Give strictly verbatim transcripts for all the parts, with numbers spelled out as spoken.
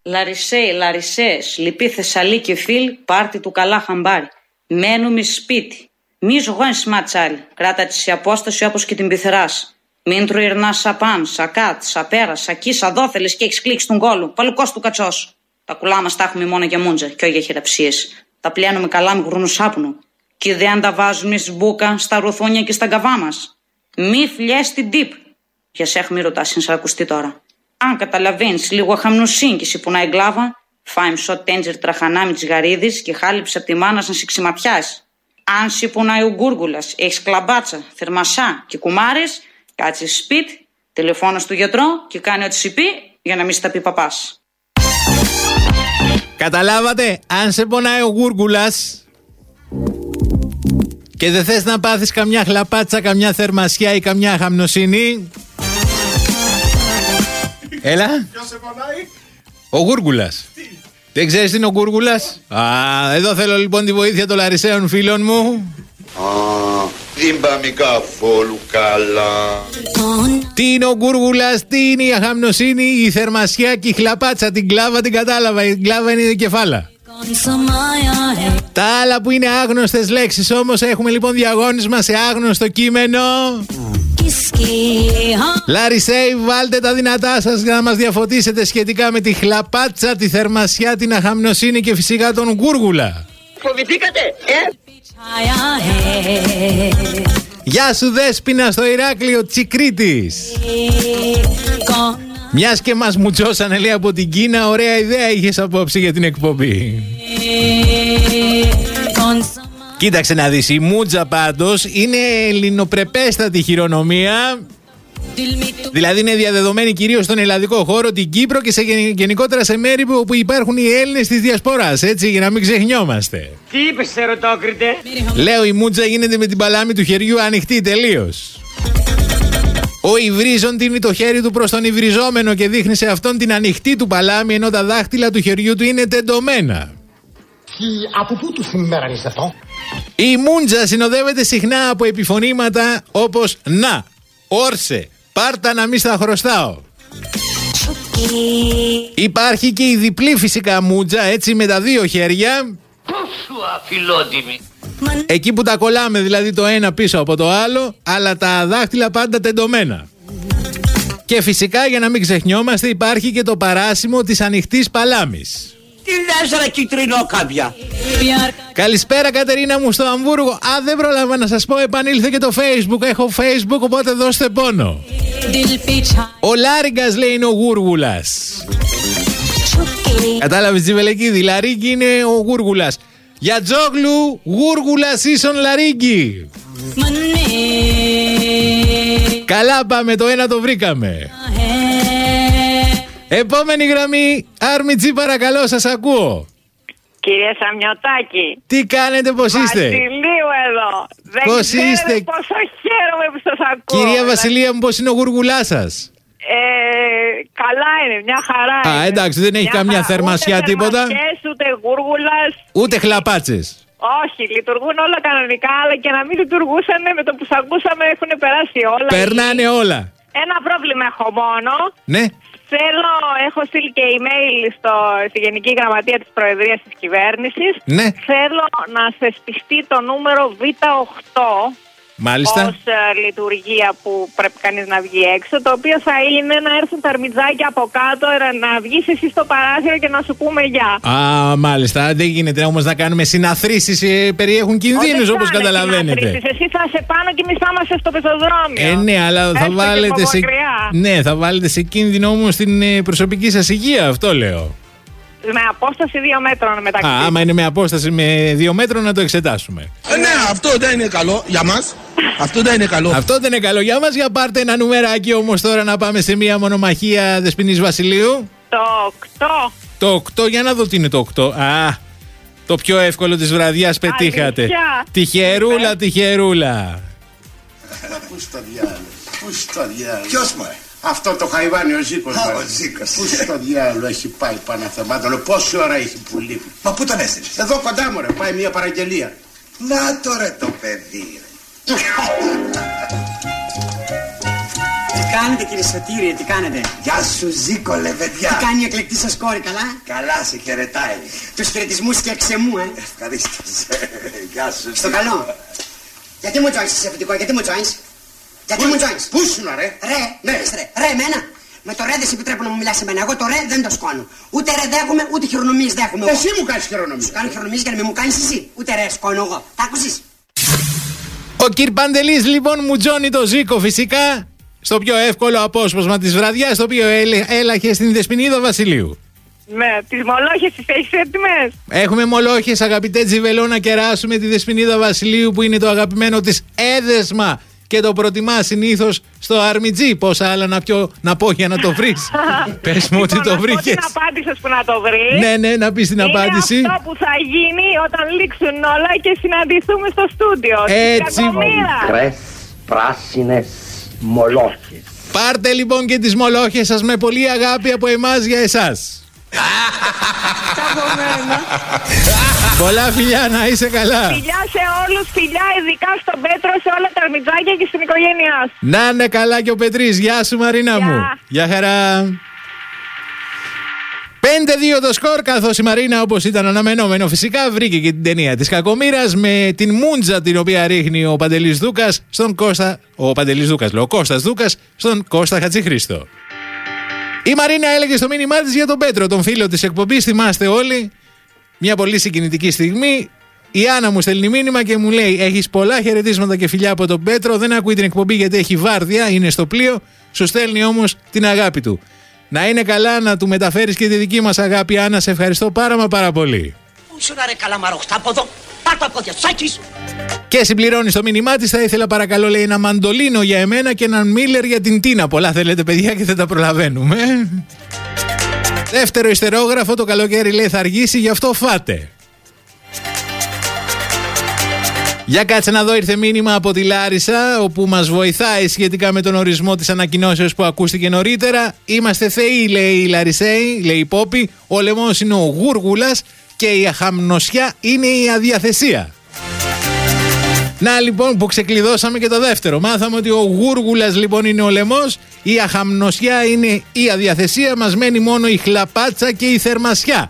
Λαρισαίοι, Λαρισαίες, λυπή Θεσσαλίκη φίλ, πάρτι του καλά χαμπάρι. Μένουμε σπίτι. Μη ζωγόν σματσάλι. Κράτα τη η απόσταση όπως και την πειθεράς. Μην τρουιρνά σαπάν, σακάτ, σαπέρα, σακί, σαδόθελε και έχει κλείξει τον κόλο. Παλουκό του κατσό. Τα κουλά μας τα έχουμε μόνο για μούντζα και όχι για χειραψίες. Τα πλένουμε καλά με γουρνού σάπνου. Και δεν τα βάζουμε σμπούκα στα ρουθούνια και στα γκαβά μας. Μη φλιές την τύπ. Για σέχ μη ρωτάς, συνσαρακουστεί τώρα. Αν καταλαβαίνεις λίγο χαμνοσύγκηση που να εγκλάβα, φάει μισό τέντζερ τραχανά με τις γαρίδες και χάλιψε από τη μάνα να σε ξηματιάσει. Αν σου πουνάει ο γκούργουλας, έχεις κλαμπάτσα, θερμασά και κουμάρες, κάτσε σπίτι, τηλεφώνα στο γιατρό και κάνει ό,τι σου πει για να μην στα πει παπάς. Καταλάβατε, αν σε πονάει ο γκούργουλας και δεν θες να πάθεις καμιά χλαπάτσα, καμιά θερμασιά ή καμιά χαμνοσύνη. Έλα. Ποιος σε πονάει? Ο γκούργουλας. Τι? Δεν ξέρεις τι είναι ο γκούργουλας? Α, εδώ θέλω λοιπόν τη βοήθεια των Λαρισαίων φίλων μου. Α, δεν πάμε καθόλου καλά. Τι είναι ο γκούργουλας, τι είναι η αχαμνοσύνη, η θερμασιά και η χλαπάτσα. Την κλάβα την κατάλαβα, η κλάβα είναι η κεφάλα. Τα άλλα που είναι άγνωστες λέξεις όμως έχουμε λοιπόν διαγώνισμα σε άγνωστο κείμενο. Λαρισαίοι, βάλτε τα δυνατά σας για να μας διαφωτίσετε σχετικά με τη χλαπάτσα, τη θερμασιά, την αχαμνοσύνη και φυσικά τον γκούργουλα. Φοβηθήκατε, ε? Γεια σου Δέσποινα στο Ηράκλειο Τσικρίτης. Μιας και μας μουτσώσανε λέει από την Κίνα, ωραία ιδέα είχες απόψε για την εκπομπή. Κοίταξε να δεις, η μούτζα πάντως είναι ελληνοπρεπέστατη χειρονομία. Δηλαδή είναι διαδεδομένη κυρίως στον ελλαδικό χώρο, την Κύπρο και σε γενικότερα σε μέρη όπου υπάρχουν οι Έλληνες της διασποράς, έτσι, για να μην ξεχνιόμαστε. Τι είπες, ερωτόκριτε? Λέω, η μούτζα γίνεται με την παλάμη του χεριού ανοιχτή τελείως. Ο υβρίζων τίνει το χέρι του προς τον υβριζόμενο και δείχνει σε αυτόν την ανοιχτή του παλάμη, ενώ τα δάχτυλα του χεριού του είναι τεντωμένα. Και από πού του θυμέρανες αυτό? Η μούντζα συνοδεύεται συχνά από επιφωνήματα όπως «να», «όρσε», «πάρτα να μη στα χρωστάω». Υπάρχει και η διπλή φυσικά μούντζα, έτσι με τα δύο χέρια. Πόσο αφιλότιμη. Εκεί που τα κολλάμε δηλαδή το ένα πίσω από το άλλο, αλλά τα δάχτυλα πάντα τεντωμένα. Και φυσικά για να μην ξεχνιόμαστε υπάρχει και το παράσημο της ανοιχτής παλάμης. Τι λες ρε κυτρινό κάμπια? Καλησπέρα Κατερίνα μου στο Αμβούργο. Α, δεν πρόλαβα να σας πω, επανήλθε και το Facebook. Έχω Facebook, οπότε δώστε πόνο. Ο Λάριγκας λέει είναι ο Γούργουλας. Κατάλαβες Τζιβελεκίδη, Λαρίγκη είναι ο Γούργουλας. Για Τζόγλου, Γούργουλας ίσον Λαρίγκη. Καλά πάμε, το ένα το βρήκαμε. Επόμενη γραμμή, Άρμιτζή παρακαλώ, σας ακούω. Κύριε Σαμιωτάκη. Τι κάνετε, πώς είστε? Βασιλείου εδώ. Δεν πώς ξέρετε είστε? πόσο χαίρομαι που σας ακούω. Κυρία Βασιλεία μου, πώς είναι ο γουργουλάς σας? Ε, καλά είναι, μια χαρά. Α, είναι. εντάξει, δεν έχει μια καμιά χαρά. θερμασιά ούτε τίποτα. Θερμασιές, ούτε γούργουλας. Ούτε χλαπάτσες. Όχι, λειτουργούν όλα κανονικά, αλλά και να μην λειτουργούσαν με το που σας ακούσαμε έχουν περάσει όλα. Περνάνε όλα. Ένα πρόβλημα έχω μόνο. Ναι. Θέλω, έχω στείλει και email στο, στη Γενική Γραμματεία της Προεδρίας της Κυβέρνησης. Ναι. Θέλω να θεσπιστεί το νούμερο β οκτώ. Μάλιστα. Ως uh, λειτουργία που πρέπει κανείς να βγει έξω, το οποίο θα είναι να έρθουν τα αρμιτζάκια από κάτω, να βγεις εσύ στο παράθυρο και να σου πούμε γεια. Α, μάλιστα. Δεν γίνεται όμως να κάνουμε συναθρήσεις, ε, περιέχουν κινδύνους όπως καταλαβαίνετε. Εσύ θα είσαι πάνω και εμείς θα είμαστε στο πεζοδρόμιο. Ε, ναι, αλλά θα βάλετε, σε... ναι, θα βάλετε σε κίνδυνο όμως την ε, προσωπική σας υγεία, αυτό λέω. Με απόσταση δύο μέτρων μεταξύ. Α, άμα είναι με απόσταση με δύο μέτρων να το εξετάσουμε. Ε, ναι, αυτό δεν είναι καλό για μας. Αυτό δεν είναι καλό. Αυτό δεν είναι καλό για μας. Για πάρτε ένα νουμεράκι όμως τώρα να πάμε σε μια μονομαχία Δεσποινής Βασιλείου. Το οκτώ. Το οκτώ, για να δω τι είναι το οκτώ. Α, το πιο εύκολο της βραδιάς πετύχατε. Αλήθεια. Τυχερούλα, τυχερούλα. Πού στο διάλογο, πού στο διάλογο. Ποιος μου, ε? Αυτό το χαϊβάνι ο Ζήκος. Α, ο Ζήκος. Πού στο διάλογο έχει πάει Παναθεμάτων, πόση ώρα έχει που λείπει. Μα πού τον έστειλες? Εδώ κοντά μου ρε, πάει μια παραγγελία. Να τώρα το παιδί ρε. Τι κάνετε κύριε Σωτήρη, τι κάνετε? Γεια σου Ζήκο λεβεντιά. Τι κάνει η εκλεκτή σας κόρη, καλά? Καλά σε χαιρετάει. Τους χαιρετισμούς φτιάξε μου, ε. Ευχαρίστως. Γεια σου. Στο καλό. Γιατί μου τζόινς εσύ αφεντικό, γιατί μου τζόινς? Γιατί μου τζόινς? Πού σου να ρε? Ρε, ναι, ρε, ρε, εμένα. Με το ρε δεν σε επιτρέπω να μου μιλάς εμένα. Εγώ το ρε δεν το σκόνω. Ούτε ρε δέχομαι, ούτε χειρονομίες δέχομαι. Εσύ μου κάνεις χειρονομίες. Σου κάνω χειρονομίες για να μην μου κάνεις εσύ. Ούτε ρε σκόνω εγώ. Τα άκουσες? Ο κυρ Παντελής λοιπόν μου τζώνει το Ζήκο φυσικά στο πιο εύκολο απόσπασμα της βραδιάς, το οποίο έλαχε στην Δεσποινίδα Βασιλείου. Ναι, τις μολόχες τις έχεις έτοιμες? Έχουμε μολόχες, αγαπητέ Τζιβελό, να κεράσουμε τη Δεσποινίδα Βασιλείου που είναι το αγαπημένο της έδεσμα και το προτιμά συνήθως στο αρμιτζί. Πόσα άλλα να, πιω, να πω για να το βρεις. Πες μου ότι το βρήκες. Την απάντησες που να το βρεις. Ναι, ναι, να πεις την είναι απάντηση. Είναι αυτό που θα γίνει όταν λήξουν όλα και συναντηθούμε στο στούντιο. Έτσι. Μικρές, πράσινες μολόχες. Πάρτε λοιπόν και τις μολόχες σας με πολύ αγάπη από εμάς για εσάς. Πολλά φιλιά, να είσαι καλά. Φιλιά σε όλους, φιλιά ειδικά στον Πέτρο, σε όλα τα αρμιτζάκια και στην οικογένειά σου. Να είναι καλά και ο Πετρής. Γεια σου Μαρίνα μου. Γεια χαρά. πέντε δύο το σκορ, καθώς η Μαρίνα, όπως ήταν αναμενόμενο φυσικά, βρήκε και την ταινία της κακομοίρας με την μούντζα την οποία ρίχνει ο Παντελής Δούκας στον Κώστα. Ο Παντελής Δούκας, λέω, ο Κώστας Δούκας στον Κώστα Χατζηχρήστο. Η Μαρίνα έλεγε στο μήνυμά της για τον Πέτρο, τον φίλο της εκπομπής, θυμάστε όλοι. Μια πολύ συγκινητική στιγμή. Η Άννα μου στέλνει μήνυμα και μου λέει: έχεις πολλά χαιρετίσματα και φιλιά από τον Πέτρο. Δεν ακούει την εκπομπή γιατί έχει βάρδια, είναι στο πλοίο. Σου στέλνει όμως την αγάπη του. Να είναι καλά, να του μεταφέρεις και τη δική μας αγάπη, Άννα. Σε ευχαριστώ πάρα μα πάρα πολύ. Πού να ρε καλαμαροχτάποδο, πάρ' τα πόδια, σάκι σου. Και συμπληρώνει στο μήνυμά της: θα ήθελα παρακαλώ, λέει, ένα μαντολίνο για εμένα και έναν Μίλλερ για την Τίνα. Πολλά θέλετε, παιδιά, και δεν τα προλαβαίνουμε. Δεύτερο ιστερόγραφο, το καλοκαίρι λέει θα αργήσει, γι' αυτό φάτε. Για κάτσε να δω, ήρθε μήνυμα από τη Λάρισα, όπου μας βοηθάει σχετικά με τον ορισμό της ανακοινώσεως που ακούστηκε νωρίτερα. Είμαστε θεοί, λέει η Λαρισαίη, λέει η Πόπη. Ο λαιμός είναι ο γούργουλας και η αχαμνωσιά είναι η αδιαθεσία. Να λοιπόν που ξεκλειδώσαμε και το δεύτερο. Μάθαμε ότι ο γούργουλας λοιπόν είναι ο λαιμός, η αχαμνωσιά είναι η αδιαθεσία, μας μένει μόνο η χλαπάτσα και η θερμασιά.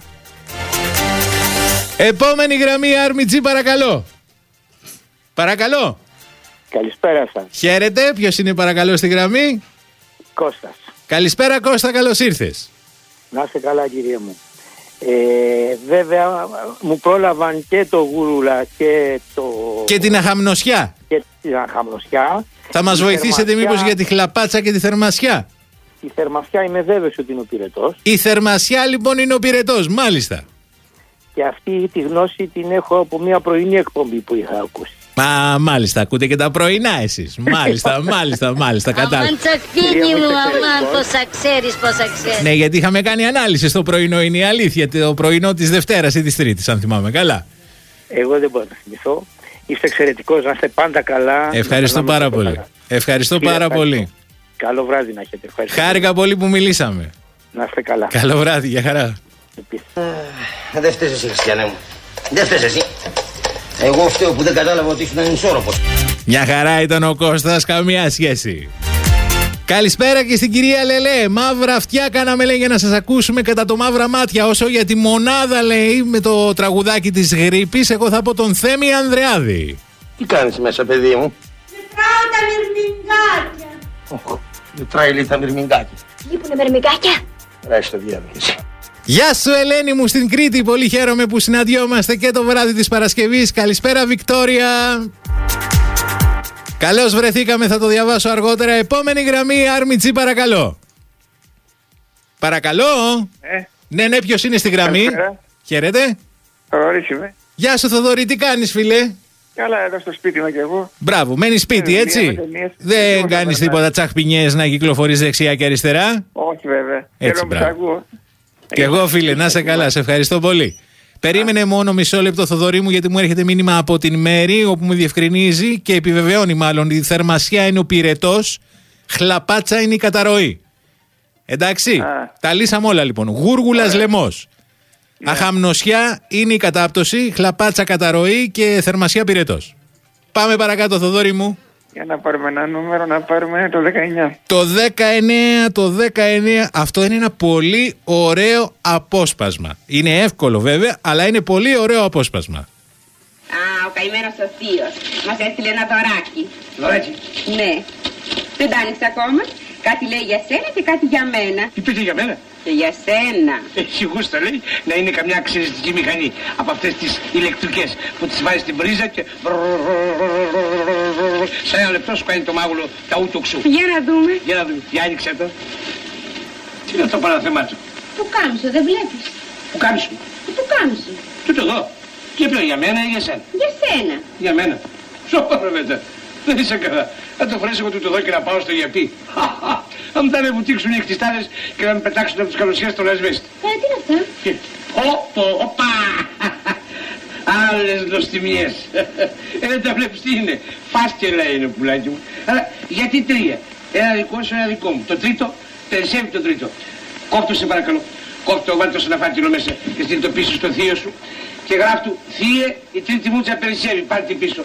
Επόμενη γραμμή, Άρμιτζή, παρακαλώ. Παρακαλώ. Καλησπέρα σας. Χαίρετε, ποιος είναι παρακαλώ στη γραμμή? Κώστας. Καλησπέρα Κώστα, καλώς ήρθες. Να είστε καλά κύριε μου. Ε, βέβαια μου πρόλαβαν και το γούρουλα και το... Και την αχαμνωσιά. Και την αχαμνωσιά. Θα μας βοηθήσετε θερμασιά... μήπως για τη χλαπάτσα και τη θερμασιά? Η θερμασιά είμαι βέβαιος ότι είναι ο πυρετός. Η θερμασιά λοιπόν είναι ο πυρετός, μάλιστα. Και αυτή τη γνώση την έχω από μια πρωινή εκπομπή που είχα ακούσει. Μα μάλιστα, ακούτε και τα πρωινά εσείς. Μάλιστα, μάλιστα, μάλιστα, κατάλαβα. Αμάν τσακπίνι μου, αμάν, πόσα ξέρεις, πόσα ξέρεις. Ναι, γιατί είχαμε κάνει ανάλυση στο πρωινό, είναι η αλήθεια. Το πρωινό της Δευτέρας ή της Τρίτης, αν θυμάμαι καλά. Εγώ δεν μπορώ να θυμηθώ. Είστε εξαιρετικός, να είστε πάντα καλά. Ευχαριστώ πάρα πολύ. Καλά. Ευχαριστώ Κύριε, πάρα ευχαριστώ. πολύ. Καλό βράδυ να έχετε. Ευχαριστώ. Χάρηκα πολύ που μιλήσαμε. Να είστε καλά. Καλό βράδυ, για χαρά. Δεν φταίς εσύ, Χριστιανέ μου. Δεν φταίς εσύ. Εγώ φταίω που δεν κατάλαβα ότι ήσουν ανισόρροπος. Μια χαρά ήταν ο Κώστας, καμία σχέση. Καλησπέρα και στην κυρία Λελέ. Μαύρα αυτιά κάναμε, λέει, για να σας ακούσουμε κατά το μαύρα μάτια. Όσο για τη μονάδα, λέει, με το τραγουδάκι της γρίπης, εγώ θα πω τον Θέμη Ανδρεάδη. Τι κάνεις μέσα, παιδί μου? Μετράω τα μυρμηγκάκια. Μετράει, λέει, τα μυρμηγκάκια. Λείπουνε μυρμηγκάκια. Ράει στο διάλογο. Γεια σου Ελένη μου στην Κρήτη, πολύ χαίρομαι που συναντιόμαστε και το βράδυ της Παρασκευής. Καλησπέρα Βικτόρια. Καλώς βρεθήκαμε, θα το διαβάσω αργότερα. Επόμενη γραμμή, Άρμιτζή, παρακαλώ. Παρακαλώ. Ε. Ναι, ναι, ποιος είναι στη γραμμή? Καλησπέρα. Χαίρετε. Θοδωρής είμαι. Γεια σου Θοδωρή, τι κάνεις φίλε? Καλά, εδώ στο σπίτι είμαι και εγώ. Μπράβο, μένεις σπίτι, έτσι. Δεν κάνεις τίποτα τσαχπινιές να κυκλοφορείς δεξιά και αριστερά? Όχι βέβαια. Έτσι, μπράβο. Και εγώ φίλε, να είσαι καλά, σε ευχαριστώ πολύ. Περίμενε μόνο μισό λεπτό Θοδωρή μου, γιατί μου έρχεται μήνυμα από την Μέρη, όπου μου διευκρινίζει και επιβεβαιώνει μάλλον η θερμασιά είναι ο πυρετός, χλαπάτσα είναι η καταρροή. Εντάξει, Α. τα λύσαμε όλα λοιπόν. Γούργουλας λαιμός. Yeah. Αχαμνωσιά είναι η κατάπτωση, χλαπάτσα καταρροή και θερμασιά πυρετός. Πάμε παρακάτω Θοδωρή μου. Για να πάρουμε ένα νούμερο, να πάρουμε το δεκαεννιά. Το δεκαεννιά, το δεκαεννιά. Αυτό είναι ένα πολύ ωραίο απόσπασμα. Είναι εύκολο βέβαια, αλλά είναι πολύ ωραίο απόσπασμα. Α, ο καημένος ο θείος μας έστειλε ένα δωράκι. Δωράκι? Ναι. Δεν τα άνοιξε ακόμα. Κάτι λέει για σένα και κάτι για μένα. Τι πείτε για μένα? Και για σένα. Έχει γούστα λέει να είναι καμιά ξυριστική μηχανή από αυτές τις ηλεκτρικές που τις βάζεις στην πρίζα και σε ένα λεπτό σου κάνει το μάγουλο τα ούτω ξου. Για να δούμε. Για να δούμε. Για άνοιξε το. Τι είναι αυτό παραθεμάτου? Που κάμισο, δεν βλέπεις? Που κάμισο? Που κάμισο. Τούτο εδώ. Και πλέον για μένα ή για σένα? Για σένα. Για μένα. Σοβαρά μετά. Δεν είσαι καλά. Θα το φορέσω εγώ τούτο εδώ και να πάω στο γιαπί. Θα μου τα με βουτήξουν οι εκτιστάδες και να με πετάξουν από τις καλοσιές στον ασβέστη. Ε, τι είναι αυτά? Ωπο, οπα! Άλλες νοστιμιές. Ε, δεν τα βλέπεις τι είναι. Φάσκελα είναι πουλάκι μου. Αλλά γιατί τρία? Ένα δικό σου, ένα δικό μου. Το τρίτο, περισσεύει το τρίτο. Κόφτω σε παρακαλώ. Κόφτω, βάλτε το σε ένα φάκελο μέσα και στείλ το πίσω στο θείο σου. Και γράφτου, θύε, η τρίτη μούτσα περισσεύει. Πάρε την πίσω.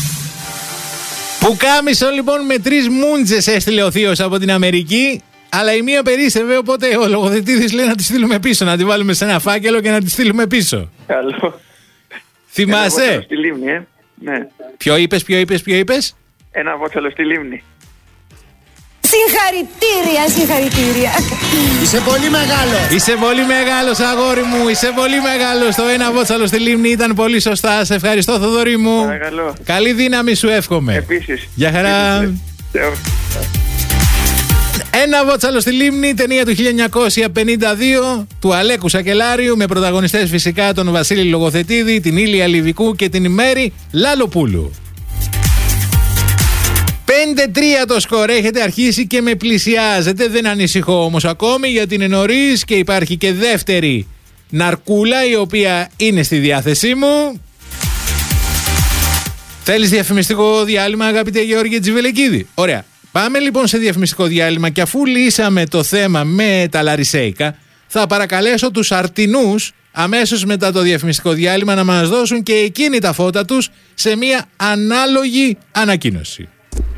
Πουκάμισο λοιπόν με τρεις μούντζες έστειλε ο θείος από την Αμερική. Αλλά η μία περίσσευε, οπότε ο λογοθετήδης λέει να τη στείλουμε πίσω. Να τη βάλουμε σε ένα φάκελο και να τη στείλουμε πίσω. Καλό. Θυμάσαι? Ένα βότσαλο στη λίμνη, ε. Ναι. Ποιο είπες, ποιο είπες, ποιο είπες? Ένα βότσαλο στη λίμνη. Συγχαρητήρια, συγχαρητήρια. Είσαι πολύ μεγάλο. Είσαι πολύ μεγάλος αγόρι μου. Είσαι πολύ μεγάλος. Το ένα βότσαλο στη λίμνη ήταν πολύ σωστά. Σε ευχαριστώ, Θοδωρή μου. Παρακαλώ. Καλή δύναμη σου εύχομαι. Επίσης. Γεια χαρά. Ένα βότσαλο στη λίμνη, ταινία του χίλια εννιακόσια πενήντα δύο του Αλέκου Σακελάριου, με πρωταγωνιστές φυσικά τον Βασίλη Λογοθετίδη, την Ήλια Λιβικού και την Μέρη Λαλοπούλου. πέντε τρία το σκορ, έχετε αρχίσει και με πλησιάζετε. Δεν ανησυχώ όμως ακόμη, γιατί είναι νωρίς και υπάρχει και δεύτερη ναρκούλα η οποία είναι στη διάθεσή μου. Θέλεις διαφημιστικό διάλειμμα, αγαπητέ Γεώργη Τζιβελεκίδη? Ωραία. Πάμε λοιπόν σε διαφημιστικό διάλειμμα και αφού λύσαμε το θέμα με τα λαρισαίικα, θα παρακαλέσω τους αρτινούς αμέσως μετά το διαφημιστικό διάλειμμα να μας δώσουν και εκείνη τα φώτα τους σε μια ανάλογη ανακοίνωση.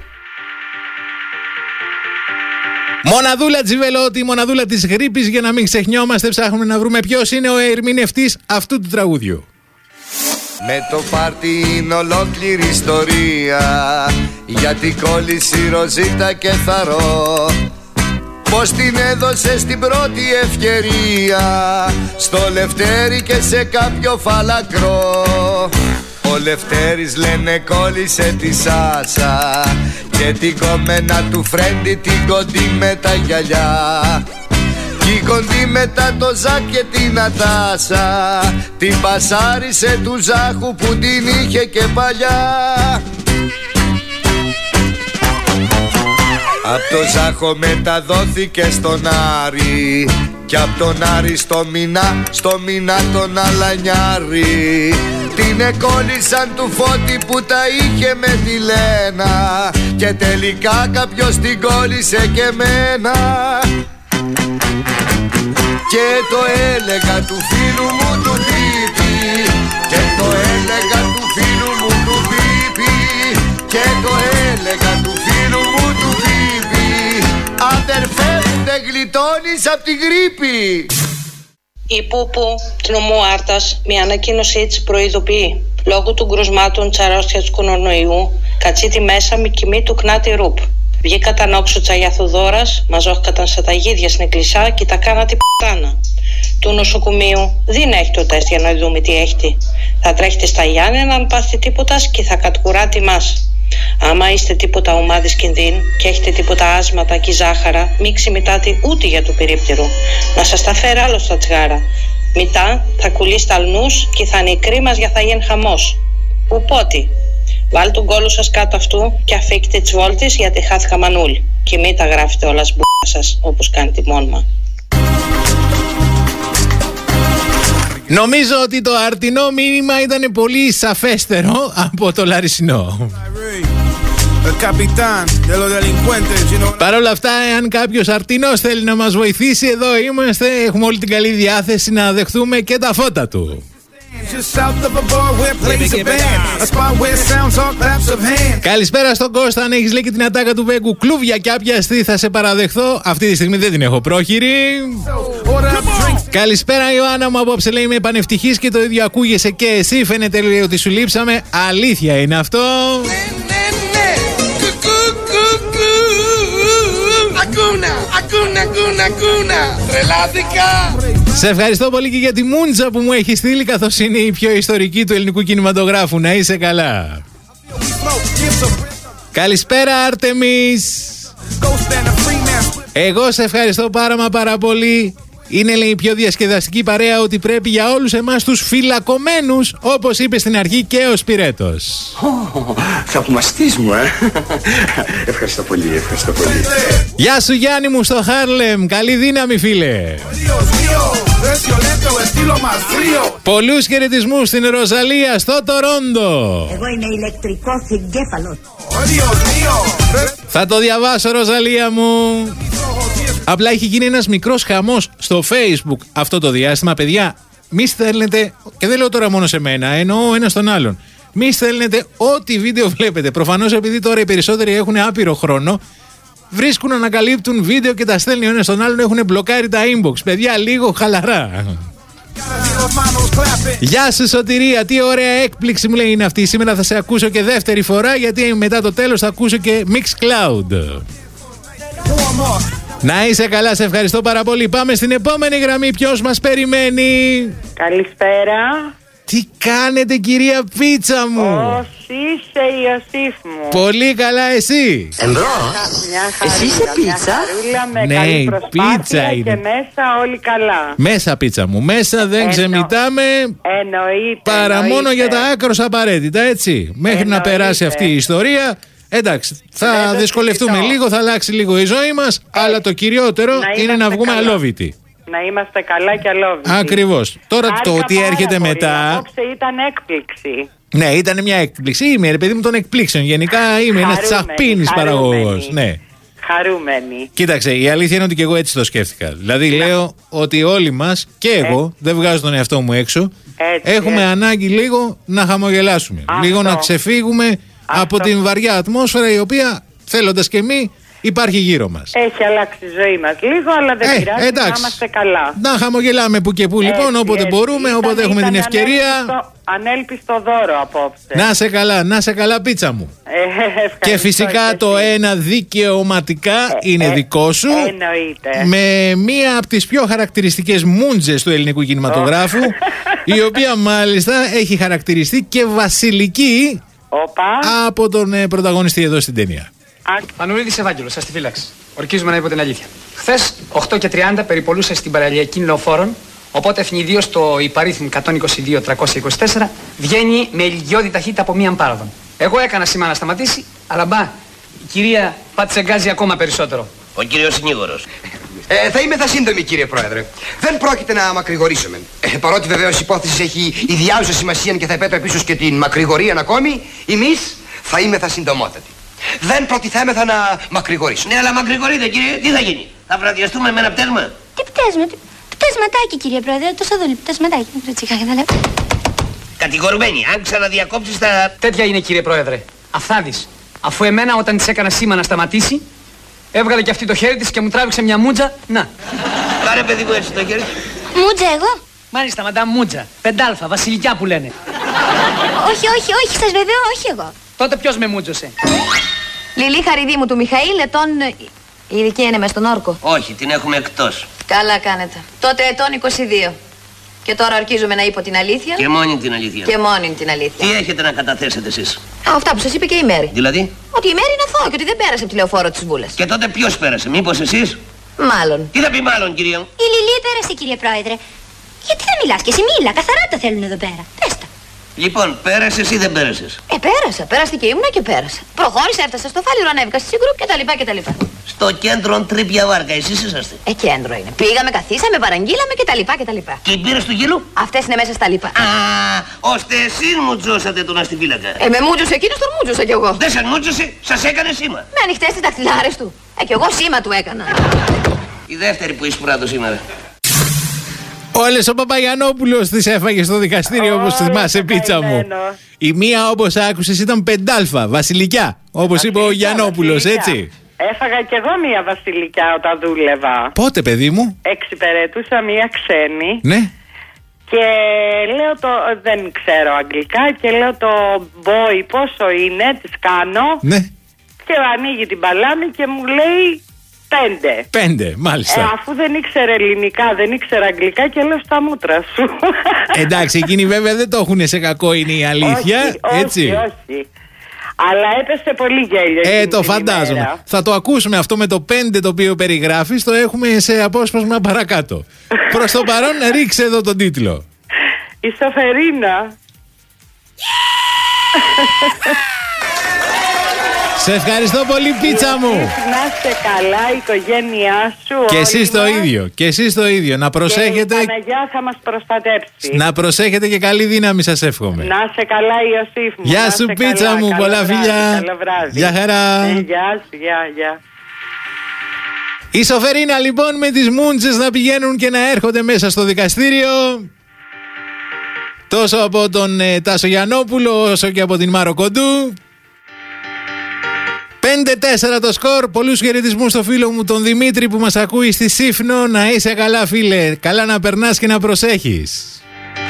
Μοναδούλα Τζιβελώτη, μοναδούλα της γρίπης, για να μην ξεχνιόμαστε, ψάχνουμε να βρούμε ποιος είναι ο ερμηνευτής αυτού του τραγουδιού. Με το πάρτι είναι ολόκληρη ιστορία, γιατί κόλληση Ροζίτα και Θαρώ. Πως την έδωσε στην πρώτη ευκαιρία στο Λευτέρη και σε κάποιο φαλακρό. Ο Λευτέρης λένε κόλλησε τη Σάσα και την κομμένα του φρέντι την κοντή με τα γυαλιά. Κι κοντή μετά το Ζακ και την Νατάσα την πασάρισε του Ζάχου που την είχε και παλιά. Απ' το Ζάχο μεταδόθηκε στον Άρη κι απ' τον Άρη στο Μινά, στο Μινά τον Αλανιάρη. Την εκόλλησαν του Φώτη που τα είχε με τη Λένα και τελικά κάποιος την κόλλησε και μένα. Και το έλεγα του φίλου μου του Πίπη, και το έλεγα του φίλου μου του Πίπη, και το έλεγα του φίλου μου του Πίπη, αδερφέ μου δεν γλιτώνεις απ' τη γρίπη. Η Πούπου του νομού Άρτας με ανακοίνωσή της προειδοποιεί: λόγω του γκρουσμάτων της αρρώστιας του κορονοϊού, κατσίτη μέσα με κοιμή του κνάτι ρουπ. Βγήκαταν όξου Τσαγιαθουδόρας, μαζόχκαταν στα ταγίδια στην εκκλησιά και τα κάνατε π***άνα. Του νοσοκομείου δεν έχει το τεστ για να δούμε τι έχετε. Θα τρέχετε στα Γιάννενα αν πάθετε τίποτα και θα κατκουράτε μας. Άμα είστε τίποτα ομάδες κινδύνου και έχετε τίποτα άσματα και ζάχαρα, μην ξημητάτε ούτε για το περίπτερο. Να σας τα φέρει άλλο στα τσιγάρα. Μετά θα κουλήσετε αλνούς και θα είναι η κρίμα για θα γίνει χαμός. Οπότε, βάλτε τον κόλλο σας κάτω αυτού και αφήκετε τις βόλτες, γιατί χάθηκα μανούλη. Και μην τα γράφετε όλα σμπούχα σας όπως κάνετε μόνιμα. Νομίζω ότι το αρτινό μήνυμα ήταν πολύ σαφέστερο από το λαρισινό. Παρ' όλα αυτά, εάν κάποιος αρτινός θέλει να μας βοηθήσει, εδώ είμαστε, έχουμε όλη την καλή διάθεση να δεχθούμε και τα φώτα του. Καλησπέρα στον Κώστα. Αν έχεις λέει και την ατάκα του Βέγκου κλούβια και άπιαστη, θα σε παραδεχθώ. Αυτή τη στιγμή δεν την έχω πρόχειρη. Καλησπέρα Ιωάννα μου, απόψε λέει είμαι πανευτυχής και το ίδιο ακούγεσαι και εσύ. Φαίνεται λέει ότι σου λείψαμε. Αλήθεια είναι αυτό. Ακούνα, ακούνα, ακούνα, ακούνα. Τρελάθηκα. Σε ευχαριστώ πολύ και για τη μούντζα που μου έχει στείλει, καθώς είναι η πιο ιστορική του ελληνικού κινηματογράφου. Να είσαι καλά. Καλησπέρα Άρτεμις. Εγώ σε ευχαριστώ πάρα μα πάρα πολύ. Είναι λέει η πιο διασκεδαστική παρέα ότι πρέπει για όλους εμάς τους φυλακωμένους, όπως είπε στην αρχή και ο Σπυρέτος. Oh, θαυμαστής μου, ε. Ευχαριστώ πολύ, ευχαριστώ πολύ. Γεια σου Γιάννη μου στο Χάρλεμ, καλή δύναμη φίλε. Πολλούς χαιρετισμούς στην Ροζαλία στο Τορόντο. Εγώ είμαι ηλεκτρικός εγκέφαλος. Θα το διαβάσω Ροζαλία μου. Απλά έχει γίνει ένας μικρός χαμός στο Facebook αυτό το διάστημα. Παιδιά, μη στέλνετε, και δεν λέω τώρα μόνο σε μένα, εννοώ ένα στον άλλον. Μη στέλνετε ό,τι βίντεο βλέπετε. Προφανώς επειδή τώρα οι περισσότεροι έχουν άπειρο χρόνο, βρίσκουν, ανακαλύπτουν βίντεο και τα στέλνει ο ένας στον άλλον, έχουν μπλοκάρει τα inbox. Παιδιά, λίγο χαλαρά. Γεια σου Σωτηρία, τι ωραία έκπληξη μου λέει είναι αυτή. Σήμερα θα σε ακούσω και δεύτερη φορά, γιατί μετά το τέλος θα ακούσω και Mixcloud. Να είσαι καλά, σε ευχαριστώ πάρα πολύ. Πάμε στην επόμενη γραμμή. Ποιος μας περιμένει? Καλησπέρα. Τι κάνετε κυρία Πίτσα μου? Πώς είσαι Ιωσήφ μου? Πολύ καλά, εσύ? Εμπρός. Εσύ είσαι πίτσα? Με ναι, καλή προσπάθεια πίτσα είναι. Και μέσα όλοι καλά. Μέσα πίτσα μου, μέσα δεν Εννο... ξεμητάμε. Εννοείται. Παρά εννοείται. μόνο για τα άκρως απαραίτητα, έτσι. Μέχρι εννοείται. Να περάσει αυτή η ιστορία. Εντάξει, θα δεν δυσκολευτούμε το λίγο, θα αλλάξει λίγο η ζωή μας, ε, αλλά το κυριότερο να είναι να βγούμε αλόβητοι. Να είμαστε καλά και αλόβητοι. Ακριβώς. Τώρα Άλκα το τι έρχεται πολύ. Μετά. Απόψε ήταν έκπληξη. Ναι, ήταν μια έκπληξη. Είμαι ρε παιδί μου των εκπλήξεων. Γενικά είμαι ένας τσαχπίνης παραγωγός. Ναι. Χαρούμενοι. Κοίταξε, η αλήθεια είναι ότι και εγώ έτσι το σκέφτηκα. Δηλαδή να. Λέω ότι όλοι μας και εγώ, ε. δεν βγάζω τον εαυτό μου έξω, έτσι, έχουμε έτσι. Ανάγκη λίγο να χαμογελάσουμε. Αυτό. Λίγο να ξεφύγουμε. Αυτό. Από την βαριά ατμόσφαιρα η οποία θέλοντας και εμείς υπάρχει γύρω μας. Έχει αλλάξει η ζωή μας λίγο, αλλά δεν ε, πειράζει, εντάξει. Να είμαστε καλά. Να χαμογελάμε που και που λοιπόν, έτσι, όποτε έτσι. Μπορούμε, ήταν, όποτε έχουμε την ευκαιρία. Ανέλπιστο, ανέλπιστο δώρο απόψε. Να σε καλά, να σε καλά πίτσα μου. Ε, και φυσικά και το ένα δικαιωματικά ε, είναι ε, δικό σου. Εννοείται. Με μία από τις πιο χαρακτηριστικές μούντζες του ελληνικού κινηματογράφου, η οποία μάλιστα έχει χαρακτηριστεί και βασιλική. Οπα. Από τον ε, πρωταγωνιστή εδώ στην ταινία. Πανουλίδης Ευάγγελος, σας τη φύλαξη. Ορκίζουμε να είπω την αλήθεια. Χθες, οκτώ και τριάντα, περιπολούσα στην παραλιακή λεωφόρων, οπότε ευνηδίως το υπαρίθμιο εκατόν είκοσι δύο τριακόσια είκοσι τέσσερα βγαίνει με ηλικιώδη ταχύτητα από μίαν πάροδον. Εγώ έκανα σήμα να σταματήσει, αλλά μπα, η κυρία πατσεγκάζει ακόμα περισσότερο. Ο κύριος συνήγορος. Ε, θα είμαι θα σύντομη, κύριε Πρόεδρε. Δεν πρόκειται να μακρηγορήσουμε. Ε, παρότι βεβαίως η υπόθεση έχει ιδιάζουσα σημασία και θα επέτρεπε ίσως και την μακρηγορία ακόμη, εμείς θα είμαι θα συντομότατοι. Δεν προτιθέμεθα να μακρηγορήσουμε. Ναι, αλλά μακρηγορείτε, κύριε. Τι θα γίνει? Θα βραδιαστούμε με ένα πτέσμα? Τι πτέσμα? Τι πτέσματάκι, κύριε Πρόεδρε. Τόσο δούλει. Πτέσματάκι. Κατηγορουμένοι, αν ξαναδιακόψεις θα... Τέτοια είναι, κύριε Πρόεδρε. Αφθάδης. Αφού εμένα όταν της έκανα σήμα να σταματήσει, έβγαλε και αυτή το χέρι της και μου τράβηξε μια μούτζα. Να. Πάρε παιδί μου έτσι το χέρι. Μούτζα εγώ? Μάλιστα, μαντάμ μούτζα. Πεντάλφα, βασιλικιά που λένε. Όχι, όχι, όχι, σας βεβαιώ, όχι εγώ. Τότε ποιος με μούτζωσε? Λιλή Χαριδίμου του Μιχαήλ, ετών... Η ηλικία είναι μες στον όρκο. Όχι, την έχουμε εκτός. Καλά κάνετε. Τότε ετών είκοσι δύο. Και τώρα ορκίζομαι να είπω την αλήθεια. Και μόνη την αλήθεια. Και μόνη την αλήθεια. Τι έχετε να καταθέσετε εσείς? Α, αυτά που σας είπε και η Μέρη. Δηλαδή? Ότι η Μέρη είναι αθώα και ότι δεν πέρασε από τη λεωφόρο της Βούλας. Και τότε ποιος πέρασε, μήπως εσείς? Μάλλον. Τι θα πει μάλλον, κυρία μου? Η Λιλή πέρασε, κύριε Πρόεδρε. Γιατί δεν μιλάς και εσύ? Μίλα, καθαρά τα θέλουν εδώ πέρα. Πες τα. Λοιπόν, πέρασες ή δεν πέρασες? Ε, πέρασα. Πέρασε και ήμουνα και πέρασα. Προχώρησα, έφτασα στο Φάληρο, ανέβηκα στη Συγκρού κτλ. Στο κέντρο τρίπια βάρκα, εσείς είσαστε? Ε, κέντρο είναι. Πήγαμε, καθίσαμε, παραγγείλαμε κτλ. Και οι πύρες του γύλου? Αυτές είναι μέσα στα λοιπά. Α, ώστε εσείς μου τζώσατε τον αστιφύλακα. Ε, με μούτζωσε εκείνος, τον μούτζωσα κι εγώ. Δεν σας μούτζωσε, σας έκανε σήμα. Με ανοιχτές τις δαχτυλάρες του. Ε, κι εγώ σήμα του έκανα. Η δεύτερη που εισπράττω σήμερα. Όλες ο Παπαγιαννόπουλος τις έφαγε στο δικαστήριο όπως θυμάσαι, πίτσα μου. Η μία όπως άκουσες ήταν πεντάλφα, βασιλικιά, όπως είπε ο Γιαννόπουλος, έτσι. Έφαγα κι εγώ μία βασιλικιά όταν δούλευα. Πότε, παιδί μου? Εξυπηρετούσα μία ξένη. Ναι. Και λέω το, δεν ξέρω αγγλικά, και λέω το boy πόσο είναι, της κάνω. Ναι. Και ανοίγει την παλάμη και μου λέει πέντε. Πέντε, μάλιστα. Ε, αφού δεν ήξερε ελληνικά, δεν ήξερε αγγλικά, και λέω στα μούτρα σου. Εντάξει, εκείνοι βέβαια δεν το έχουν σε κακό, είναι η αλήθεια. Όχι, έτσι. όχι, όχι. Αλλά έπεσε πολύ γέλιο. Ε, το φαντάζομαι. Ημέρα. Θα το ακούσουμε αυτό με το πέντε το οποίο περιγράφεις, το έχουμε σε απόσπασμα παρακάτω. Προς το παρόν, ρίξε εδώ τον τίτλο. Η Σοφερίνα. Σε ευχαριστώ πολύ, πίτσα μου. Να είστε καλά, η οικογένειά σου. Και εσείς το ίδιο. Και εσείς το ίδιο. Να προσέχετε. Και η Παναγιά θα μας προστατεύσει. Να προσέχετε και καλή δύναμη, σας εύχομαι. Να είσαι καλά, Ιωσήφ μου. Γεια σου, πίτσα καλά, μου. Πολλά φιλιά. Γεια χαρά. Ε, γεια σου, γεια, γεια. Η Σοφερίνα λοιπόν με τις μούντζες να πηγαίνουν και να έρχονται μέσα στο δικαστήριο. Τόσο από τον ε, Τάσο Γιαννόπουλο όσο και από την Μάρο Κοντού. πέντε τέσσερα το σκορ. Πολλούς χαιρετισμούς στο φίλο μου τον Δημήτρη που μας ακούει στη Σύφνο. Να είσαι καλά, φίλε. Καλά να περνάς και να προσέχεις.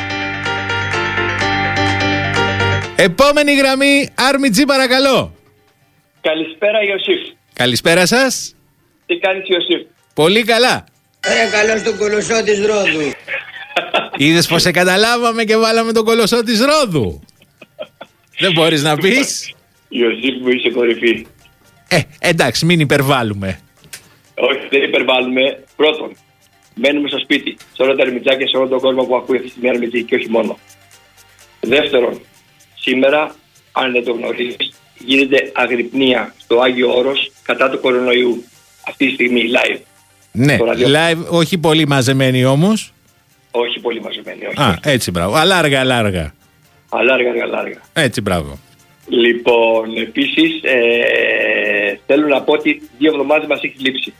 Επόμενη γραμμή, Άρμιτζή, παρακαλώ. Καλησπέρα, Ιωσήφ. Καλησπέρα σας. Τι κάνεις, Ιωσήφ? Πολύ καλά. Ε, καλώς τον κολοσσό της Ρόδου. Είδες πως σε καταλάβαμε και βάλαμε τον κολοσσό της Ρόδου. Δεν μπορείς να πεις? Ιωσήφ μου, είσαι κορυφή. Ε, εντάξει, μην υπερβάλλουμε. Όχι, δεν υπερβάλλουμε. Πρώτον, μένουμε στο σπίτι, σε όλα τα Ερμητζάκια, σε όλο τον κόσμο που ακούει αυτή τη στιγμή Ερμητζή και όχι μόνο. Δεύτερον, σήμερα, αν δεν το γνωρίζεις, γίνεται αγρυπνία στο Άγιο Όρος κατά του κορονοϊού. Αυτή τη στιγμή live. Ναι, live, όχι πολύ μαζεμένοι όμως. Όχι πολύ μαζεμένοι, όχι. Α, όχι. έτσι μπράβο. Αλάργα, αλάργα. Αλάργα, αλάργα. Έτσι, μπράβο. Λοιπόν, επίσης, ε, θέλω να πω ότι δύο εβδομάδες μας έχει λείψει.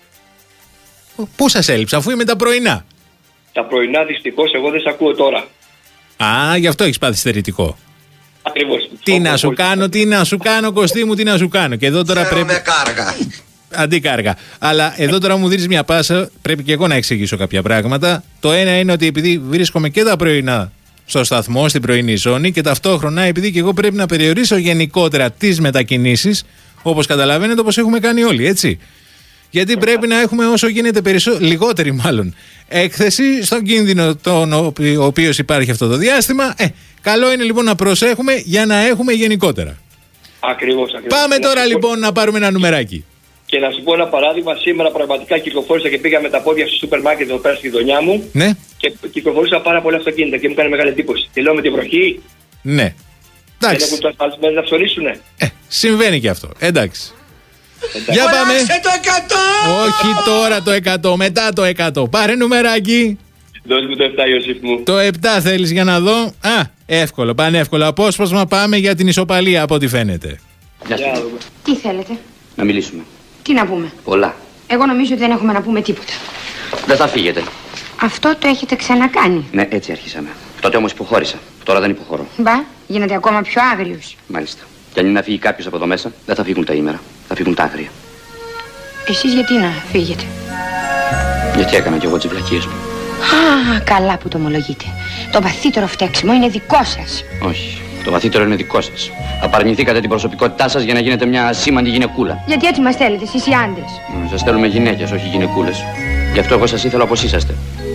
Πού σας έλειψα, αφού είμαι τα πρωινά? Τα πρωινά δυστυχώς εγώ δεν σε ακούω τώρα. Α, γι' αυτό έχεις πάθει στερητικό. Ακριβώς. Τι να σου κάνω, τι να σου κάνω, Κωστή μου, τι να σου κάνω. Και εδώ τώρα πρέπει. Με κάργα. Αντί κάργα. Αλλά εδώ τώρα μου δίνεις μια πάσα, πρέπει και εγώ να εξηγήσω κάποια πράγματα. Το ένα είναι ότι επειδή βρίσκομαι και τα πρωινά στο σταθμό, στην πρωινή ζώνη, και ταυτόχρονα επειδή και εγώ πρέπει να περιορίσω γενικότερα τις μετακινήσεις, όπως καταλαβαίνετε, όπως έχουμε κάνει όλοι, έτσι. Γιατί πρέπει να έχουμε όσο γίνεται περισσο... λιγότερη μάλλον έκθεση στον κίνδυνο τον ο οποίος υπάρχει αυτό το διάστημα. Ε, καλό είναι λοιπόν να προσέχουμε για να έχουμε γενικότερα. Ακριβώς, ακριβώς. Πάμε να τώρα λοιπόν πω... να πάρουμε ένα νουμεράκι. Και να σου πω ένα παράδειγμα, σήμερα πραγματικά κυκλοφόρησα και πήγα με τα πόδια στο σούπερ μάρκετ εδώ πέρα στη γειτονιά μου. Ναι. Και κυκλοφορούσα πάρα πολλά αυτοκίνητα και μου έκανε μεγάλη εντύπωση. Και λέω με την βροχή. Ναι. Δεν έχουν το ασφαλισμένο να ψωνίσουνε. Ε, συμβαίνει και αυτό. Εντάξει. Εντάξει. Για πάμε. το εκατό! Όχι τώρα το εκατό, μετά το εκατό. Πάρε νουμεράκι. Δώσ' μου το επτά, Ιωσήφ μου. Το επτά θέλεις για να δω. Α, εύκολο, πανεύκολο. Απόσπασμα, πάμε για την ισοπαλία από ό,τι φαίνεται. Για Τι θέλετε? Να μιλήσουμε. Τι να πούμε? Πολλά. Εγώ νομίζω ότι δεν έχουμε να πούμε τίποτα. Δεν θα φύγετε. Αυτό το έχετε ξανακάνει. Ναι, έτσι αρχίσαμε. Τότε όμως υποχώρησα. Τώρα δεν υποχωρώ. Μπα, γίνατε ακόμα πιο άγριος. Μάλιστα. Και αν είναι να φύγει κάποιος από εδώ μέσα, δεν θα φύγουν τα ήμερα. Θα φύγουν τα άγρια. Εσείς γιατί να φύγετε? Γιατί έκανα κι εγώ τις βλακίες μου. Α, καλά που το ομολογείτε. Το βαθύτερο φταίξιμο είναι δικό σας. Όχι. Το βαθύτερο είναι δικό σας. Απαρνηθήκατε την προσωπικότητά σας για να γίνετε μια ασήμαντη γυναικούλα. Γιατί έτσι μας θέλετε, εσείς οι άντρες? Σας θέλουμε γυναίκες, όχι γυναικούλες. Γι' αυτό εγώ σας ήθελα όπως είσαστε.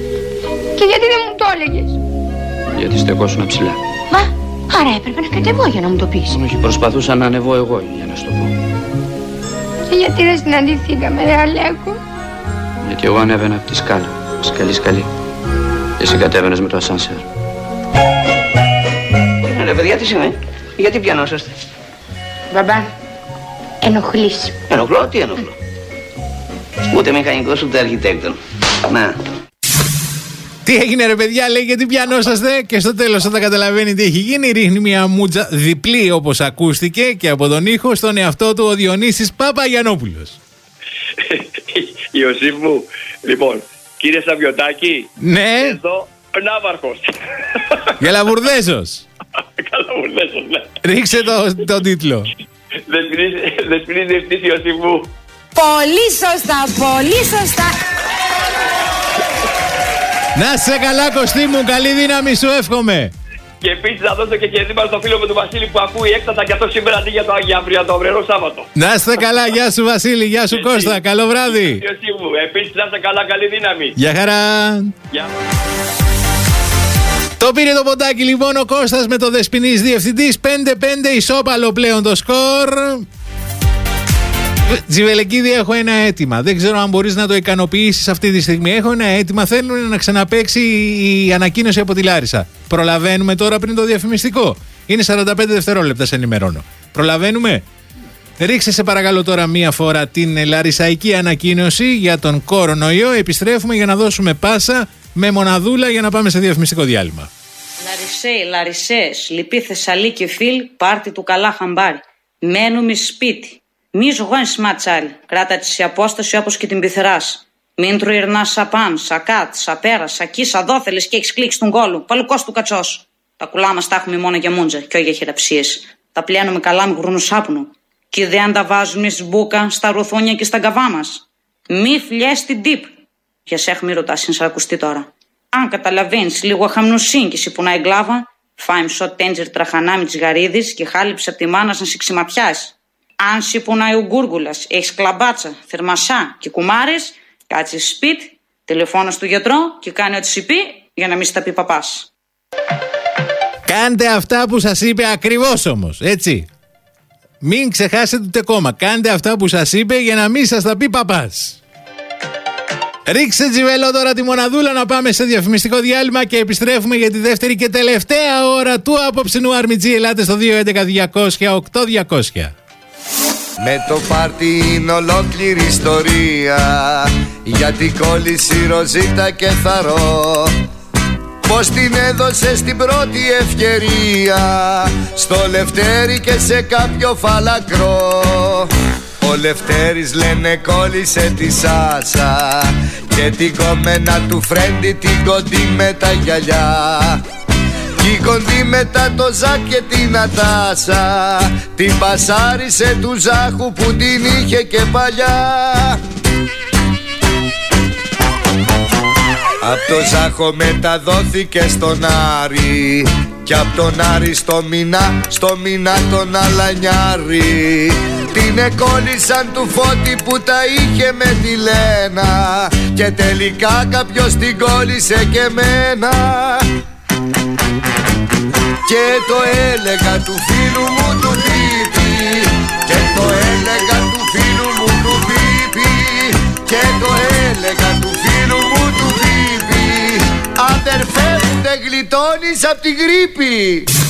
Και γιατί δεν μου το έλεγες? Γιατί στεκόσουνα ψηλά. Μα, άρα έπρεπε να κατεβώ για να μου το πεις. Όχι, προσπαθούσα να ανεβώ εγώ για να σου το πω. Και γιατί δεν συναντηθήκαμε, ρε Αλέκο? Γιατί εγώ ανέβαινα από τη σκάλα. Σκαλή, σκαλή. Και εσύ κατέβαινες με το ασάνσερ. Ρε παιδιά, τι σημαίνει? Γιατί πιανόσαστε? Μπαμπά, ενοχλείς. Ενοχλώ, τι ενοχλώ? Ούτε μηχανικός ούτε αρχιτέκτον. Να. Τι έγινε ρε παιδιά, λέει, γιατί πιανόσαστε? Και στο τέλος, όταν καταλαβαίνει τι έχει γίνει, ρίχνει μια μούτζα διπλή όπως ακούστηκε και από τον ήχο στον εαυτό του ο Διονύσης Παπαγιαννόπουλος. Ιωσήφ μου, λοιπόν, Κύριε Σαβιωτάκη. Ναι. Εδώ ο Ναύαρχος. Γελαβουρδέζος. Γελαβουρδέζος, ναι. Ρίξε το, το τίτλο. Δεσποινής Διευθυντής Ιωσήφου. Πολύ σωστά, πολύ σωστά. Να σε καλά, Κωστή μου, καλή δύναμη σου εύχομαι. Και επίσης θα δώσω και χαιρετήματα στο φίλο μου του Βασίλη που ακούει έκτατα και αυτό σήμερα αντί για το Άγια Αύριο, το αυριανό Σάββατο. Να είστε καλά, γεια σου Βασίλη, γεια σου Κώστα, καλό βράδυ. Επίσης να είστε καλά, καλή δύναμη. Γεια χαρά. Γεια. Το πήρε το ποντάκι λοιπόν ο Κώστας με το Δεσποινής Διευθυντής. πέντε πέντε ισόπαλο πλέον το σκορ. Τζιβελεκίδη, έχω ένα αίτημα. Δεν ξέρω αν μπορείς να το ικανοποιήσεις αυτή τη στιγμή. Έχω ένα αίτημα. Θέλουν να ξαναπαίξει η ανακοίνωση από τη Λάρισα. Προλαβαίνουμε τώρα πριν το διαφημιστικό? Είναι σαράντα πέντε δευτερόλεπτα, σε ενημερώνω. Προλαβαίνουμε. Ρίξε σε παρακαλώ τώρα μία φορά την λαρισαϊκή ανακοίνωση για τον κορονοϊό. Επιστρέφουμε για να δώσουμε πάσα με μοναδούλα για να πάμε σε διαφημιστικό διάλειμμα. Λαρισαίοι, Λαρισαίες, λυπή Θεσσαλίκη φίλ, πάρτι του καλά χαμπάρι. Μένουμε σπίτι. Μη ζυγώνει ματσάλι. Κράτα τη απόσταση όπως και την πειθεράς. Μην τρουιρνά σαπάν, σακάτ, σαπέρα, σακί, σαδόθελε και έχει κλίξει τον κόλο. Παλουκό του κατσό. Τα κουλά μας τα έχουμε μόνο για μούντζα και όχι για χειραψίες. Τα πλένουμε καλά με γρούνου σάπνου. Και δεν τα βάζουμε σμπούκα στα ρουθούνια και στα γκαβά μας. Μη φλιές την τύπ. Για σέχ μη ρωτάς, συνσαρακουστεί τώρα. Αν καταλαβαίνεις λίγο χαμνουσίνκηση που να εγκλάβα, φάιμ σο τέντζερ τραχανά με τις γαρίδες και χάλιψε από τη μάνα να σε ξηματιάσει. Αν σου πονάει ο γκούργουλας, έχεις κλαμπάτσα, θερμασά και κουμάρες, κάτσε σπίτι, τηλεφώνα στο γιατρό και κάνει ό,τι σου πει για να μην στα πει παπάς. Κάντε αυτά που σας είπε ακριβώς όμως, έτσι. Μην ξεχάσετε ούτε κόμμα. Κάντε αυτά που σας είπε για να μην σας τα πει παπάς. Ρίξε Τζιβέλο τώρα τη μοναδούλα να πάμε σε διαφημιστικό διάλειμμα και επιστρέφουμε για τη δεύτερη και τελευταία ώρα του απόψινού Αρμιτζή. Ελάτε στο δύο έντεκα διακόσια οκτώ διακόσια. Με το πάρτι είναι ολόκληρη ιστορία, γιατί κόλλησε Ροζίτα και Θαρώ. Πως την έδωσε στην πρώτη ευκαιρία, στο Λευτέρι και σε κάποιο φαλακρό. Ο Λευτέρης λένε κόλλησε τη Σάσα και την κομμένα του φρέντι την κοντή με τα γυαλιά. Κι κοντή μετά το Ζακ και την Νατάσα, την πασάρισε του Ζάχου που την είχε και παλιά. Απ' το Ζάχο μεταδόθηκε στον Άρη κι απ' τον Άρη στο Μινά, στο Μινά τον Αλανιάρη. Την εκόλλησαν του Φώτη που τα είχε με τη Λένα και τελικά κάποιος την κόλλησε και μένα. Και το έλεγα του φίλου μου του Πίπη, και το έλεγα του φίλου μου του Πίπη, και το έλεγα του φίλου μου του Πίπη. Αδερφέ μου δεν γλιτώνεις απ' τη γρίπη.